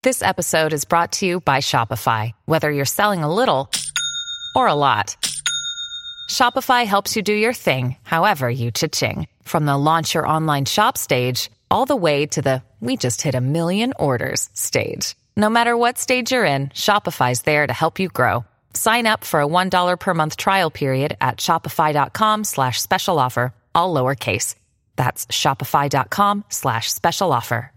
This episode is brought to you by Shopify. Whether you're selling a little or a lot, Shopify helps you do your thing, however you cha-ching. From the launch your online shop stage, all the way to the we just hit 1 million orders stage. No matter what stage you're in, Shopify's there to help you grow. Sign up for a $1 per month trial period at shopify.com/special offer, all lowercase. That's shopify.com/special offer.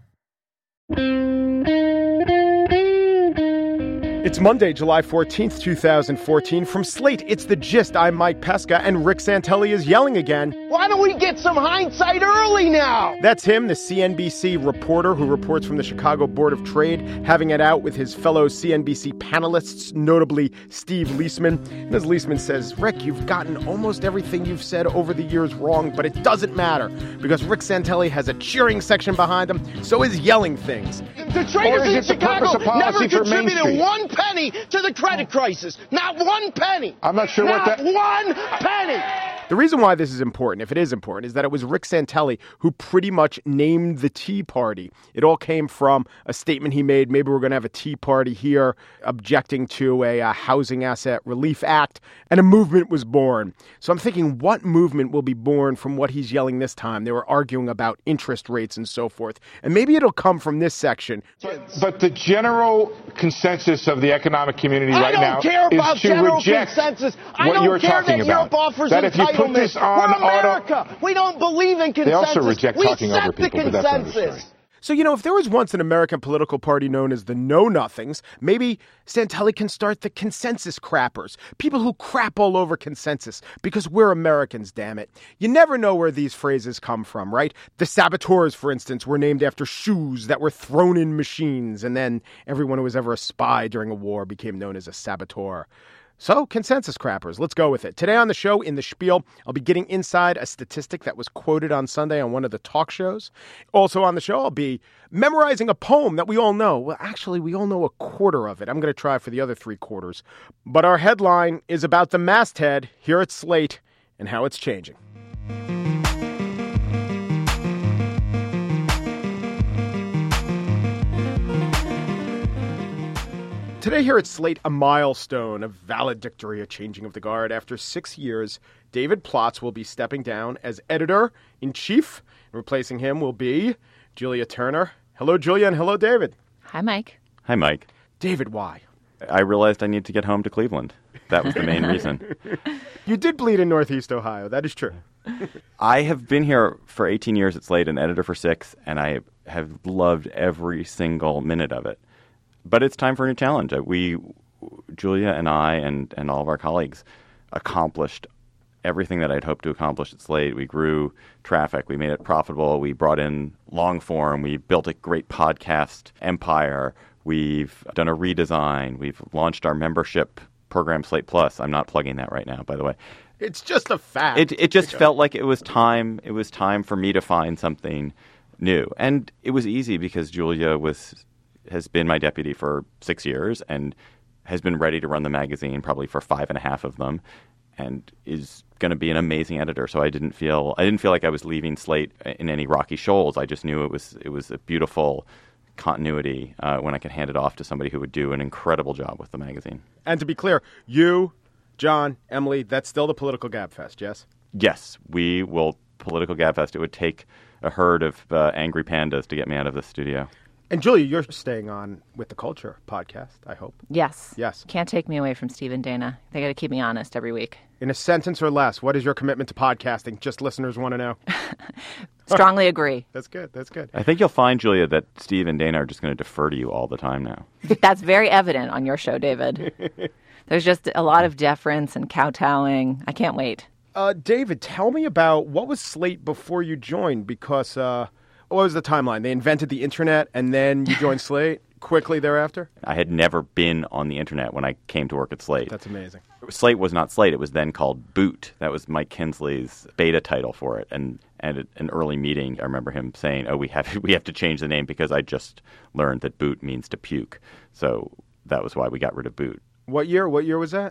It's Monday, July 14th, 2014. From Slate, it's The Gist. I'm Mike Pesca, and Rick Santelli is yelling again. Why don't we get some hindsight early now? That's him, the CNBC reporter who reports from the Chicago Board of Trade, having it out with his fellow CNBC panelists, notably Steve Liesman. And as Liesman says, Rick, you've gotten almost everything you've said over the years wrong, but it doesn't matter because Rick Santelli has a cheering section behind him, so is yelling things. The traders in Chicago never contributed one penny to the credit crisis. Not one penny. I'm not sure what that... Not one penny. The reason why this is important, if it is important, is that it was Rick Santelli who pretty much named the Tea Party. It all came from a statement he made. Maybe we're going to have a Tea Party here objecting to a Housing Asset Relief Act, and a movement was born. So I'm thinking, what movement will be born from what he's yelling this time? They were arguing about interest rates and so forth. And maybe it'll come from this section. But the general consensus of the economic community right now is to reject consensus. what you're talking about. That if you put this on We're America. We don't believe in consensus. They also reject talking over people, but that's another story. So, if there was once an American political party known as the Know-Nothings, maybe Santelli can start the consensus crappers, people who crap all over consensus, because we're Americans, damn it. You never know where these phrases come from, right? The saboteurs, for instance, were named after shoes that were thrown in machines, and then everyone who was ever a spy during a war became known as a saboteur. So, consensus crappers, let's go with it. Today on the show, in the spiel, I'll be getting inside a statistic that was quoted on Sunday on one of the talk shows. Also on the show, I'll be memorizing a poem that we all know. Well, actually, we all know a quarter of it. I'm going to try for the other 3/4. But our headline is about the masthead here at Slate and how it's changing. Today here at Slate, a milestone, a valedictory, a changing of the guard. After 6 years, David Plotz will be stepping down as editor-in-chief. Replacing him will be Julia Turner. Hello, Julia, and hello, David. Hi, Mike. Hi, Mike. David, why? I realized I need to get home to Cleveland. That was the main reason. You did bleed in Northeast Ohio. That is true. I have been here for 18 years at Slate, an editor for 6, and I have loved every single minute of it. But it's time for a new challenge. Julia and I and all of our colleagues accomplished everything that I'd hoped to accomplish at Slate. We grew traffic. We made it profitable. We brought in long form. We built a great podcast empire. We've done a redesign. We've launched our membership program, Slate Plus. I'm not plugging that right now, by the way. It's just a fact. It just felt like it was time. It was time for me to find something new. And it was easy because Julia has been my deputy for 6 years and has been ready to run the magazine probably for 5.5 of them, and is going to be an amazing editor. So I didn't feel like I was leaving Slate in any rocky shoals. I just knew it was a beautiful continuity when I could hand it off to somebody who would do an incredible job with the magazine. And to be clear, you, John, Emily, that's still the Political Gabfest, yes? Yes, we will Political Gabfest. It would take a herd of angry pandas to get me out of the studio. And Julia, you're staying on with the Culture podcast, I hope. Yes. Yes. Can't take me away from Steve and Dana. They got to keep me honest every week. In a sentence or less, what is your commitment to podcasting? Just listeners want to know. Strongly agree. That's good. That's good. I think you'll find, Julia, that Steve and Dana are just going to defer to you all the time now. That's very evident on your show, David. There's just a lot of deference and kowtowing. I can't wait. David, tell me about what was Slate before you joined, because what was the timeline? They invented the internet and then you joined Slate quickly thereafter? I had never been on the internet when I came to work at Slate. That's amazing. Slate was not Slate. It was then called Boot. That was Mike Kinsley's beta title for it. And at an early meeting, I remember him saying, we have to change the name because I just learned that boot means to puke. So that was why we got rid of Boot. What year? What year was that?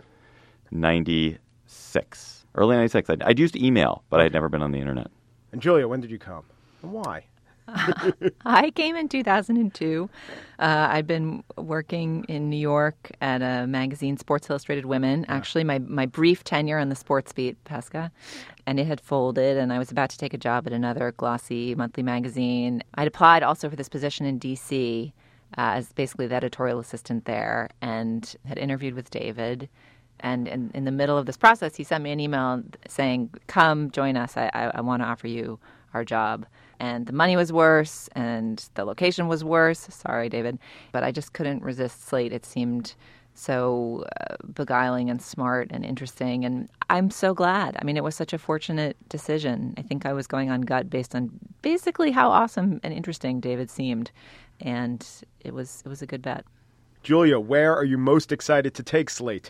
96. Early 96. I'd used email, but I had never been on the internet. And Julia, when did you come? And why? I came in 2002. I'd been working in New York at a magazine, Sports Illustrated Women. Actually, my brief tenure on the sports beat, Pesca, and it had folded, and I was about to take a job at another glossy monthly magazine. I'd applied also for this position in D.C. As basically the editorial assistant there, and had interviewed with David. And in the middle of this process, he sent me an email saying, come join us. I want to offer you our job. And the money was worse and the location was worse. Sorry, David. But I just couldn't resist Slate. It seemed so beguiling and smart and interesting. And I'm so glad. I mean, it was such a fortunate decision. I think I was going on gut based on basically how awesome and interesting David seemed. And it was a good bet. Julia, where are you most excited to take Slate?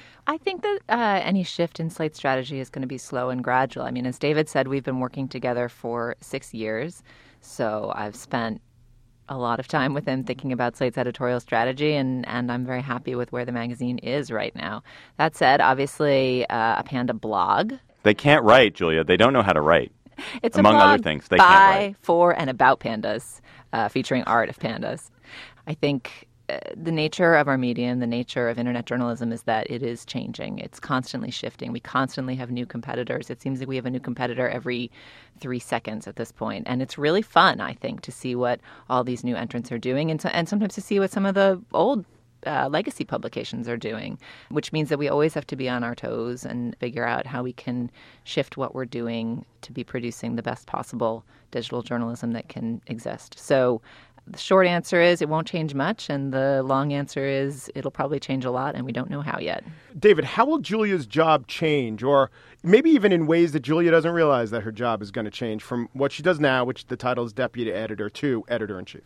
I think that any shift in Slate's strategy is going to be slow and gradual. I mean, as David said, we've been working together for 6 years. So I've spent a lot of time with him thinking about Slate's editorial strategy, and I'm very happy with where the magazine is right now. That said, obviously, a Panda blog. They can't write, Julia. They don't know how to write. It's among a blog other things. They can't write. For, and about pandas, featuring art of pandas. I think the nature of our medium, the nature of internet journalism is that it is changing. It's constantly shifting. We constantly have new competitors. It seems like we have a new competitor every 3 seconds at this point. And it's really fun, I think, to see what all these new entrants are doing and sometimes to see what some of the old legacy publications are doing, which means that we always have to be on our toes and figure out how we can shift what we're doing to be producing the best possible digital journalism that can exist. So the short answer is it won't change much, and the long answer is it'll probably change a lot, and we don't know how yet. David, how will Julia's job change, or maybe even in ways that Julia doesn't realize that her job is going to change from what she does now, which the title is deputy editor, to editor-in-chief?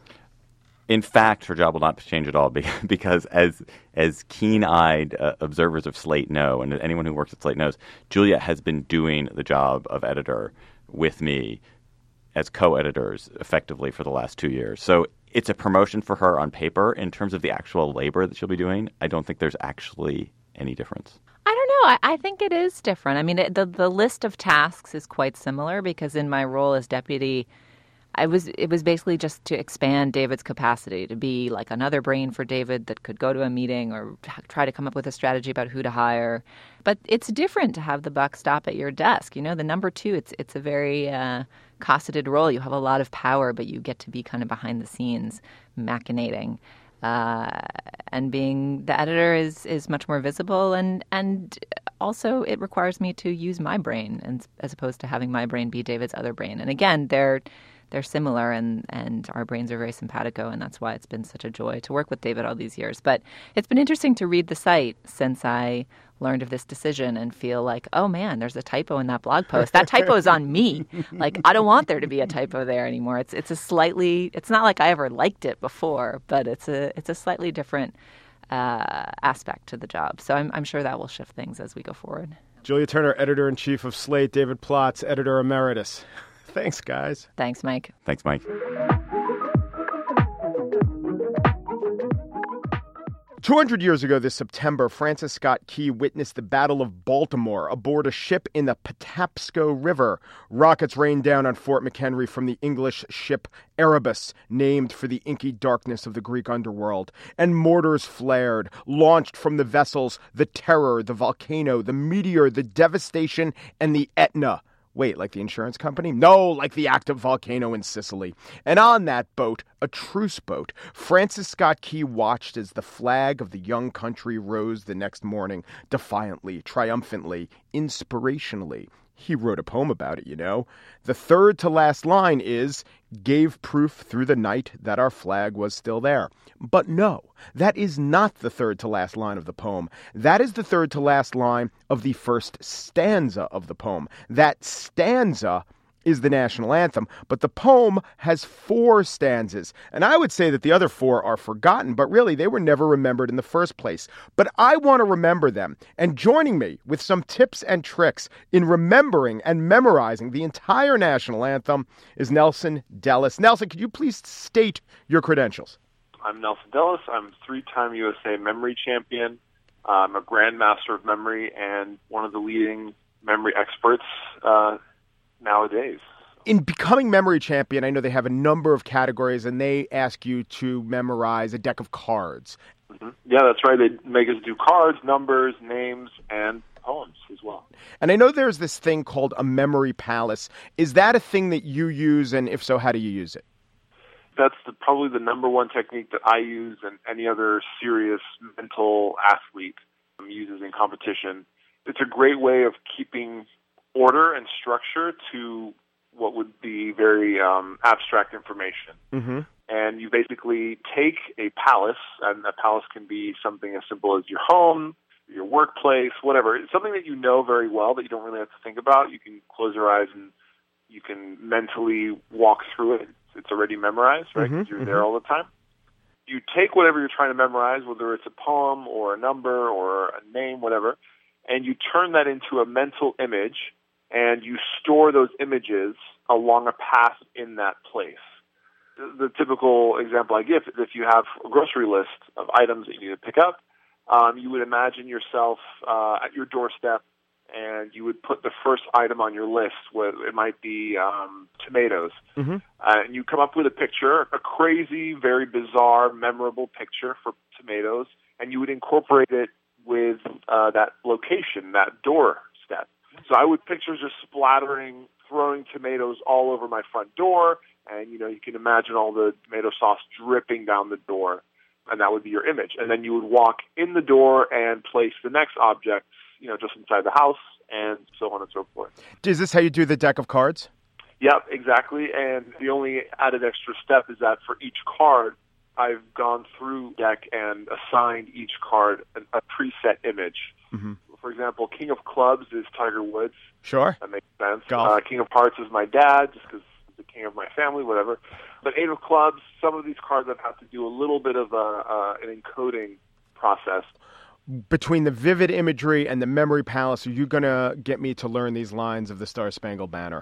In fact, her job will not change at all because as keen-eyed observers of Slate know, and anyone who works at Slate knows, Julia has been doing the job of editor with me as co-editors effectively for the last 2 years. So it's a promotion for her on paper. In terms of the actual labor that she'll be doing, I don't think there's actually any difference. I don't know. I think it is different. I mean, the list of tasks is quite similar because in my role as deputy, it was basically just to expand David's capacity to be like another brain for David that could go to a meeting or try to come up with a strategy about who to hire. But it's different to have the buck stop at your desk. You know, the number two, it's a very cosseted role. You have a lot of power, but you get to be kind of behind the scenes machinating. And being the editor is much more visible, and also it requires me to use my brain, and as opposed to having my brain be David's other brain. And again, they're similar, and our brains are very simpatico, and that's why it's been such a joy to work with David all these years. But it's been interesting to read the site since I learned of this decision and feel like, oh man, there's a typo in that blog post. That typo is on me. Like, I don't want there to be a typo there anymore. It's not like I ever liked it before, but it's a slightly different aspect to the job. So I'm sure that will shift things as we go forward. Julia Turner, editor-in-chief of Slate. David Plotz, editor emeritus. Thanks, guys. Thanks, Mike. Thanks, Mike. 200 years ago this September, Francis Scott Key witnessed the Battle of Baltimore aboard a ship in the Patapsco River. Rockets rained down on Fort McHenry from the English ship Erebus, named for the inky darkness of the Greek underworld. And mortars flared, launched from the vessels the Terror, the Volcano, the Meteor, the Devastation, and the Etna. Wait, like the insurance company? No, like the active volcano in Sicily. And on that boat, a truce boat, Francis Scott Key watched as the flag of the young country rose the next morning, defiantly, triumphantly, inspirationally. He wrote a poem about it, you know. The third to last line is, gave proof through the night that our flag was still there. But no, that is not the third to last line of the poem. That is the third to last line of the first stanza of the poem. That stanza is the national anthem, but the poem has 4 stanzas. And I would say that the other 4 are forgotten, but really they were never remembered in the first place. But I want to remember them. And joining me with some tips and tricks in remembering and memorizing the entire national anthem is Nelson Dellis. Nelson, could you please state your credentials? I'm Nelson Dellis. I'm 3-time USA memory champion. I'm a grandmaster of memory and one of the leading memory experts nowadays. In becoming memory champion, I know they have a number of categories, and they ask you to memorize a deck of cards. Mm-hmm. Yeah, that's right. They make us do cards, numbers, names, and poems as well. And I know there's this thing called a memory palace. Is that a thing that you use, and if so, how do you use it? That's probably the number one technique that I use and any other serious mental athlete uses in competition. It's a great way of keeping order and structure to what would be very abstract information. Mm-hmm. And you basically take a palace, and a palace can be something as simple as your home, your workplace, whatever. It's something that you know very well that you don't really have to think about. You can close your eyes and you can mentally walk through it. It's already memorized, right? Because you're there all the time. You take whatever you're trying to memorize, whether it's a poem or a number or a name, whatever, and you turn that into a mental image, and you store those images along a path in that place. The typical example I give is if you have a grocery list of items that you need to pick up, you would imagine yourself at your doorstep, and you would put the first item on your list. It might be tomatoes. Mm-hmm. And you come up with a picture, a crazy, very bizarre, memorable picture for tomatoes, and you would incorporate it with that location, that doorstep. So I would picture just splattering, throwing tomatoes all over my front door, and you can imagine all the tomato sauce dripping down the door, and that would be your image. And then you would walk in the door and place the next object, just inside the house, and so on and so forth. Is this how you do the deck of cards? Yep, exactly. And the only added extra step is that for each card, I've gone through deck and assigned each card a preset image. Mm-hmm. For example, King of Clubs is Tiger Woods. Sure. That makes sense. Golf. King of Hearts is my dad, just because he's the king of my family, whatever. But Eight of Clubs, some of these cards I've had to do a little bit of an encoding process. Between the vivid imagery and the memory palace, are you going to get me to learn these lines of the Star-Spangled Banner?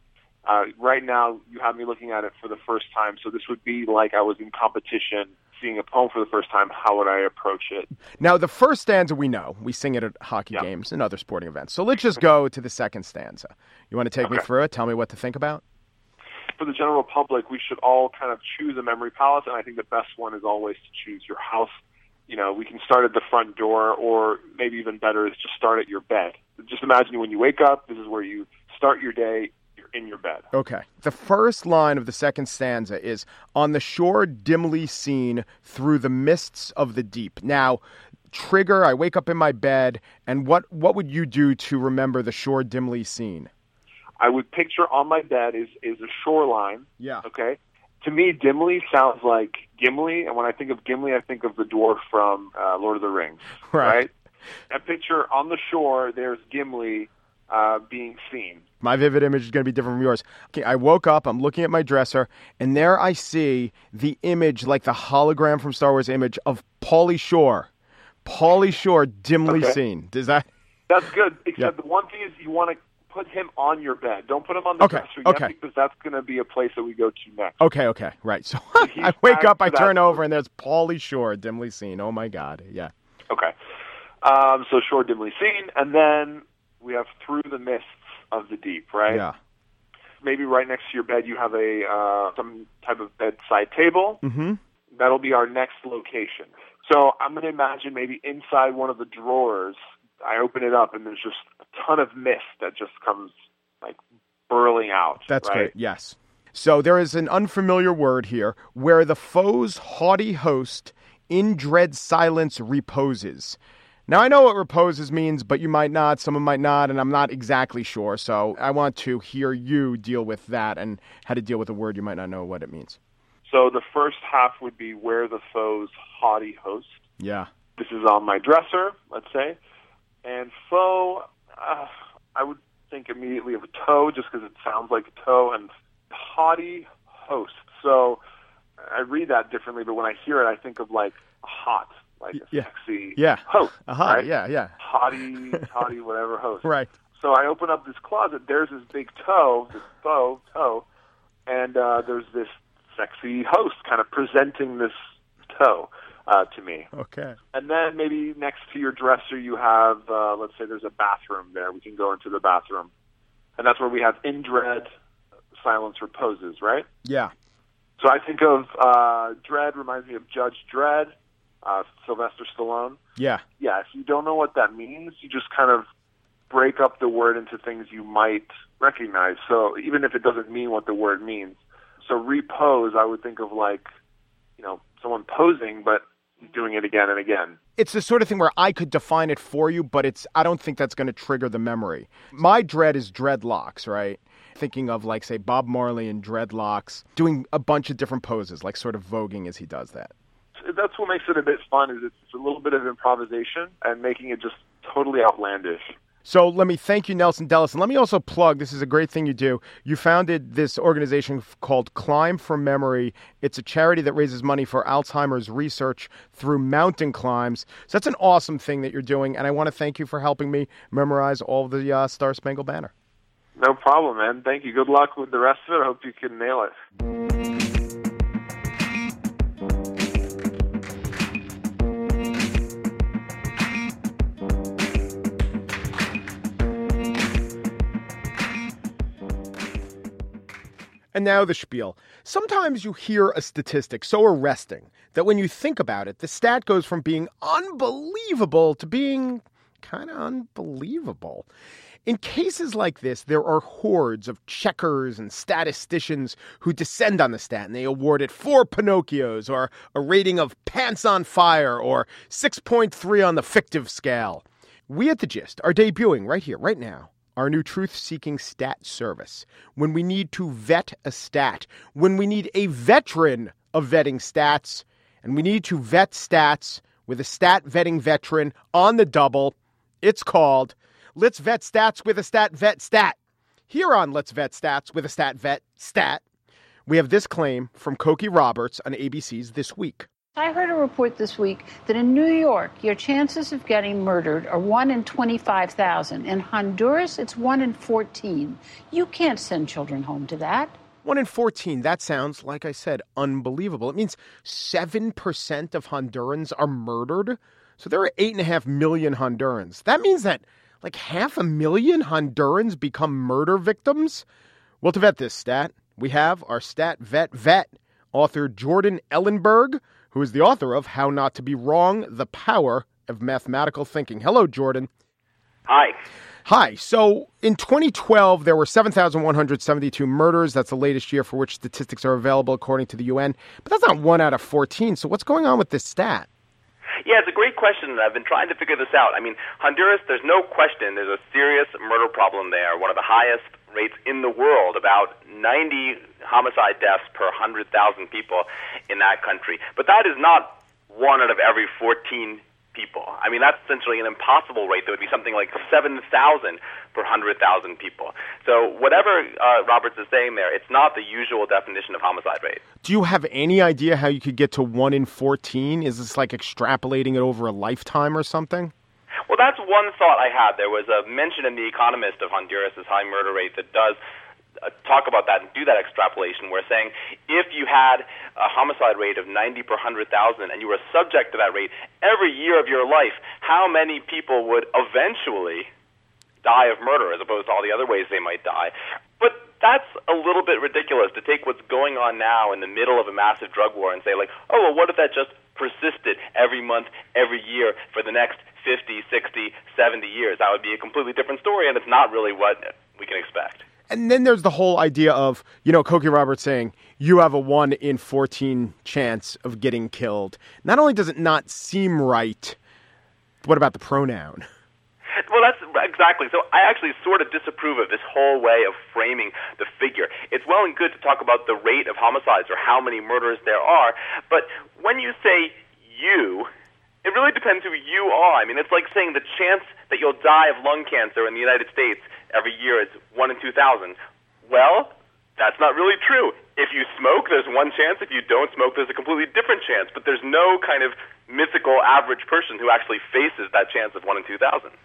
Right now, you have me looking at it for the first time, so this would be like I was in competition, seeing a poem for the first time. How would I approach it? Now, the first stanza we know. We sing it at hockey games and other sporting events. So let's just go to the second stanza. You want to take me through it? Tell me what to think about? For the general public, we should all kind of choose a memory palace, and I think the best one is always to choose your house. We can start at the front door, or maybe even better is just start at your bed. Just imagine when you wake up, this is where you start your day. You're in your bed. Okay. The first line of the second stanza is, on the shore dimly seen through the mists of the deep. Now, trigger, I wake up in my bed, and what would you do to remember the shore dimly seen? I would picture on my bed is a shoreline. Yeah. Okay. To me, dimly sounds like Gimli, and when I think of Gimli, I think of the dwarf from Lord of the Rings. Right? I picture on the shore, there's Gimli being seen. My vivid image is going to be different from yours. Okay, I woke up, I'm looking at my dresser, and there I see the image, like the hologram from Star Wars image, of Pauly Shore. Pauly Shore dimly seen. That's good, except the one thing is you want to put him on your bed. Don't put him on the dresser yet, because that's going to be a place that we go to next. Okay, right. So I wake up, I turn over, and there's Pauly Shore dimly seen. Oh, my God, yeah. Okay. So shore dimly seen, and then we have through the mists of the deep, right? Yeah. Maybe right next to your bed you have some type of bedside table. Mm-hmm. That'll be our next location. So I'm going to imagine maybe inside one of the drawers, I open it up and there's just a ton of mist that just comes like burling out. That's right? great, yes. So there is an unfamiliar word here, where the foe's haughty host in dread silence reposes. Now, I know what reposes means, but you might not, someone might not, and I'm not exactly sure. So I want to hear you deal with that and how to deal with a word you might not know what it means. So the first half would be where the foe's haughty host. Yeah. This is on my dresser, let's say. And foe, I would think immediately of a toe, just because it sounds like a toe, and haughty host. So I read that differently, but when I hear it, I think of like a hot, like a sexy host. A hottie, right? Yeah. Hottie, whatever host. Right. So I open up this closet. There's this big toe, this faux toe, and there's this sexy host kind of presenting this toe to me. Okay. And then maybe next to your dresser you have, let's say there's a bathroom there. We can go into the bathroom. And that's where we have in dread silence for poses, right? Yeah. So I think of Dredd reminds me of Judge Dredd, Sylvester Stallone. Yeah. Yeah, if you don't know what that means, you just kind of break up the word into things you might recognize. So even if it doesn't mean what the word means. So repose, I would think of like, someone posing, but doing it again and again. It's the sort of thing where I could define it for you, but I don't think that's going to trigger the memory. My dread is dreadlocks, right? Thinking of like, say, Bob Marley and dreadlocks, doing a bunch of different poses, like sort of voguing as he does that. That's what makes it a bit fun, is it's a little bit of improvisation and making it just totally outlandish. So let me thank you, Nelson Dellis. And let me also plug, this is a great thing you do. You founded this organization called Climb for Memory. It's a charity that raises money for Alzheimer's research through mountain climbs. So that's an awesome thing that you're doing. And I want to thank you for helping me memorize all of the Star Spangled Banner. No problem, man. Thank you. Good luck with the rest of it. I hope you can nail it. And now the spiel. Sometimes you hear a statistic so arresting that when you think about it, the stat goes from being unbelievable to being kind of unbelievable. In cases like this, there are hordes of checkers and statisticians who descend on the stat, and they award it 4 Pinocchios, or a rating of pants on fire, or 6.3 on the fictive scale. We at The Gist are debuting right here, right now, our new truth-seeking stat service. When we need to vet a stat, when we need a veteran of vetting stats, and we need to vet stats with a stat vetting veteran on the double, it's called Let's Vet Stats with a Stat Vet Stat. Here on Let's Vet Stats with a Stat Vet Stat, we have this claim from Cokie Roberts on ABC's This Week. I heard a report this week that in New York, your chances of getting murdered are 1 in 25,000. In Honduras, it's 1 in 14. You can't send children home to that. 1 in 14. That sounds, like I said, unbelievable. It means 7% of Hondurans are murdered. So there are 8.5 million Hondurans. That means that like 500,000 Hondurans become murder victims. Well, to vet this stat, we have our stat vet, author Jordan Ellenberg, who is the author of How Not to Be Wrong, The Power of Mathematical Thinking. Hello, Jordan. Hi. Hi. So in 2012, there were 7,172 murders. That's the latest year for which statistics are available according to the UN. But that's not 1 out of 14. So what's going on with this stat? Yeah, it's a great question, and I've been trying to figure this out. I mean, Honduras, there's no question there's a serious murder problem there, one of the highest rates in the world, about 90 homicide deaths per 100,000 people in that country. But that is not 1 out of every 14 people. I mean, that's essentially an impossible rate. That would be something like 7,000 per 100,000 people. So whatever Roberts is saying there, it's not the usual definition of homicide rate. Do you have any idea how you could get to 1 in 14? Is this like extrapolating it over a lifetime or something? Well, that's one thought I had. There was a mention in The Economist of Honduras' high murder rate that does talk about that and do that extrapolation. We're saying if you had a homicide rate of 90 per 100,000 and you were subject to that rate every year of your life, how many people would eventually die of murder as opposed to all the other ways they might die? But that's a little bit ridiculous to take what's going on now in the middle of a massive drug war and say, like, oh, well, what if that just persisted every month, every year for the next 50, 60, 70 years? That would be a completely different story, and it's not really what we can expect. And then there's the whole idea of, Cokie Roberts saying you have a 1 in 14 chance of getting killed. Not only does it not seem right, what about the pronoun? Well, that's exactly. So I actually sort of disapprove of this whole way of framing the figure. It's well and good to talk about the rate of homicides or how many murders there are, but when you say you, it really depends who you are. I mean, it's like saying the chance that you'll die of lung cancer in the United States every year is 1 in 2,000. Well, that's not really true. If you smoke, there's one chance. If you don't smoke, there's a completely different chance. But there's no kind of mythical average person who actually faces that chance of 1 in 2,000.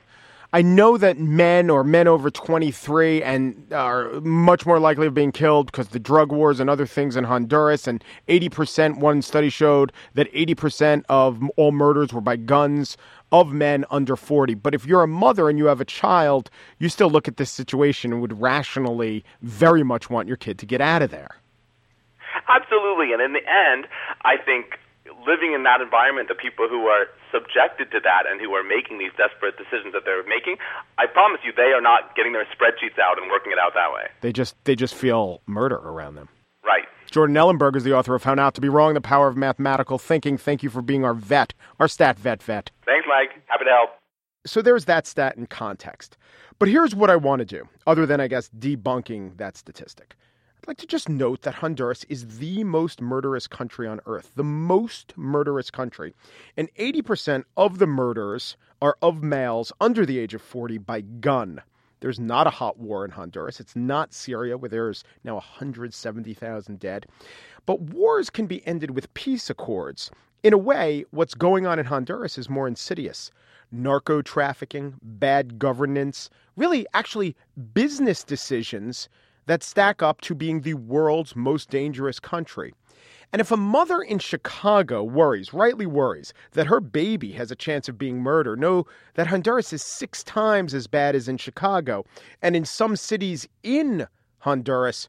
I know that men over 23 and are much more likely of being killed because the drug wars and other things in Honduras. And 80%, one study showed that 80% of all murders were by guns of men under 40. But if you're a mother and you have a child, you still look at this situation and would rationally very much want your kid to get out of there. Absolutely. And in the end, I think living in that environment, the people who are subjected to that and who are making these desperate decisions that they're making, I promise you they are not getting their spreadsheets out and working it out that way. They just feel murder around them. Right. Jordan Ellenberg is the author of How Not to Be Wrong, The Power of Mathematical Thinking. Thank you for being our vet, our stat vet. Thanks, Mike. Happy to help. So there's that stat in context. But here's what I want to do, other than, I guess, debunking that statistic. I'd like to just note that Honduras is the most murderous country on earth, the most murderous country. And 80% of the murders are of males under the age of 40 by gun. There's not a hot war in Honduras. It's not Syria, where there's now 170,000 dead. But wars can be ended with peace accords. In a way, what's going on in Honduras is more insidious. Narco trafficking, bad governance, really actually business decisions that stack up to being the world's most dangerous country. And if a mother in Chicago rightly worries, that her baby has a chance of being murdered, know that Honduras is 6 times as bad as in Chicago. And in some cities in Honduras,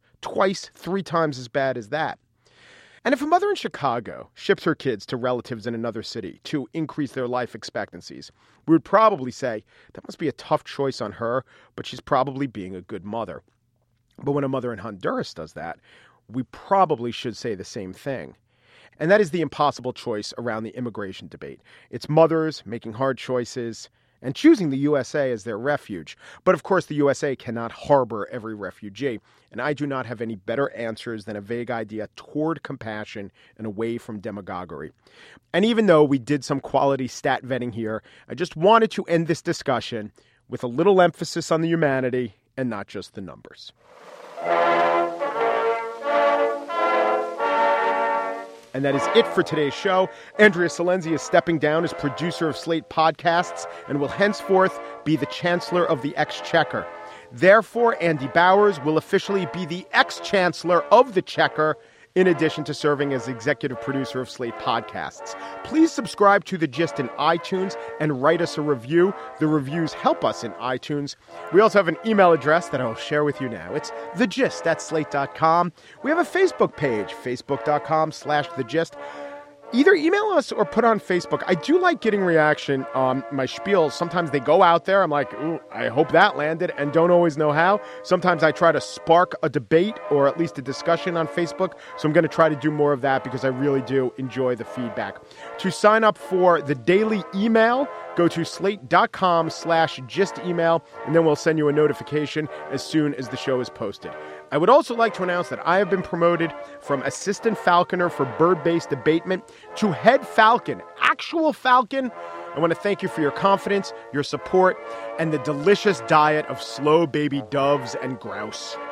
3 times as bad as that. And if a mother in Chicago ships her kids to relatives in another city to increase their life expectancies, we would probably say that must be a tough choice on her, but she's probably being a good mother. But when a mother in Honduras does that, we probably should say the same thing. And that is the impossible choice around the immigration debate. It's mothers making hard choices and choosing the USA as their refuge. But of course, the USA cannot harbor every refugee. And I do not have any better answers than a vague idea toward compassion and away from demagoguery. And even though we did some quality stat vetting here, I just wanted to end this discussion with a little emphasis on the humanity and not just the numbers. And that is it for today's show. Andrea Silenzi is stepping down as producer of Slate Podcasts and will henceforth be the Chancellor of the Exchequer. Therefore, Andy Bowers will officially be the ex-Chancellor of the Chequer, in addition to serving as executive producer of Slate Podcasts. Please subscribe to The Gist in iTunes and write us a review. The reviews help us in iTunes. We also have an email address that I'll share with you now. It's thegist@slate.com. We have a Facebook page, facebook.com/thegist. Either email us or put on Facebook. I do like getting reaction on my spiels. Sometimes they go out there. I'm like, ooh, I hope that landed, and don't always know how. Sometimes I try to spark a debate or at least a discussion on Facebook. So I'm going to try to do more of that because I really do enjoy the feedback. To sign up for the daily email, go to slate.com/gist email, and then we'll send you a notification as soon as the show is posted. I would also like to announce that I have been promoted from assistant falconer for bird-based abatement to head falcon, actual falcon. I want to thank you for your confidence, your support, and the delicious diet of slow baby doves and grouse.